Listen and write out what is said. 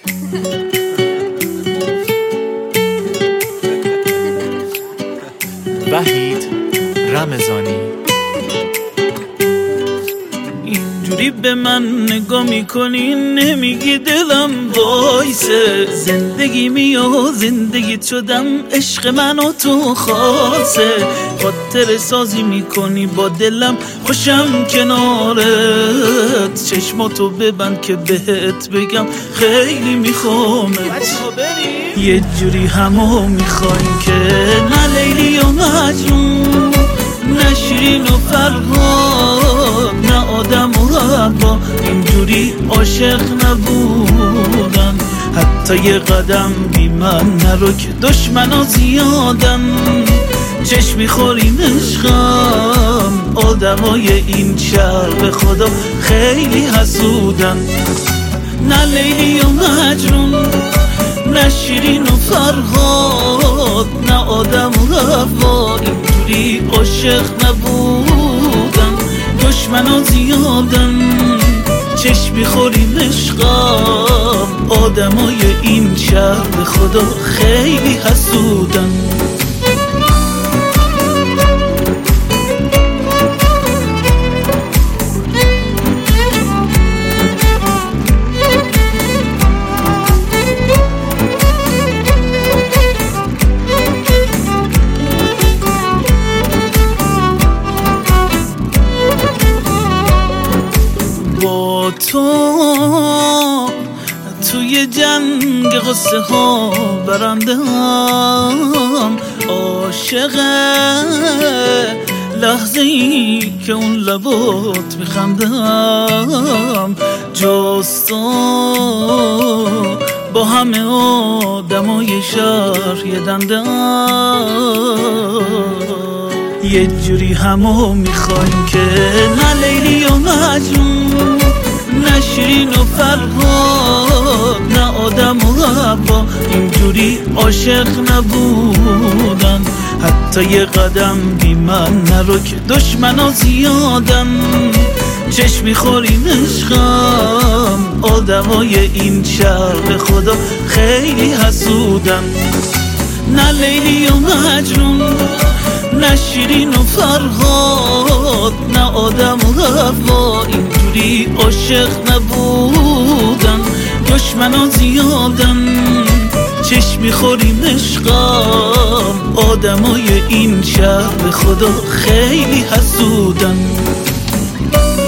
وحید رمضانی. اینجوری به من نگاه میکنی نمیگی دلم وایسه، زندگی میو زندگی شدم، عشق من و تو خاصه، خاطر سازی میکنی با دلم، خوشم کنارت، چشماتو ببند که بهت بگم خیلی میخوامت، یه جوری همو میخوایم که نه لیلی و مجنون، نه شیرین و فرهاد، نه آدم و حوا، اینجوری عاشق نبودن، حتی یه قدم بی من نرو که دشمنا زیادن، چشم میخوریم عشقم، آدمای این شهر به خدا خیلی حسودن، نه لیلی و مجنون، نه شیرین و فرهاد، نه آدم و حوا، اینجوری عاشق نبودن، دشمنا زیادن، چشم میخوریم عشقم، آدمای این شهر به خدا خیلی حسودن. با تو توی جنگ غصه ها برنده هم، عاشق لحظه ای که اون لبات میخندم، جز تو با همه آدمای شهر یه دنده هم، یه جوری همو میخوایم که نه لیلی و مجنون، نه شیرین و فرهاد، نه آدم و حوا، اینجوری عاشق نبودن، حتی یه قدم بی من نرو که دشمنا زیادن، چشم میخوریم عشقم، آدمای این شهر به خدا خیلی حسودن، نه لیلی و مجنون، نه شیرین و فرهاد، نه آدم و حوا، اینجوری عاشق نبودن، دشمنا زیادن، چشم میخوریم عشقم، آدمای این شهر به خدا خیلی حسودن.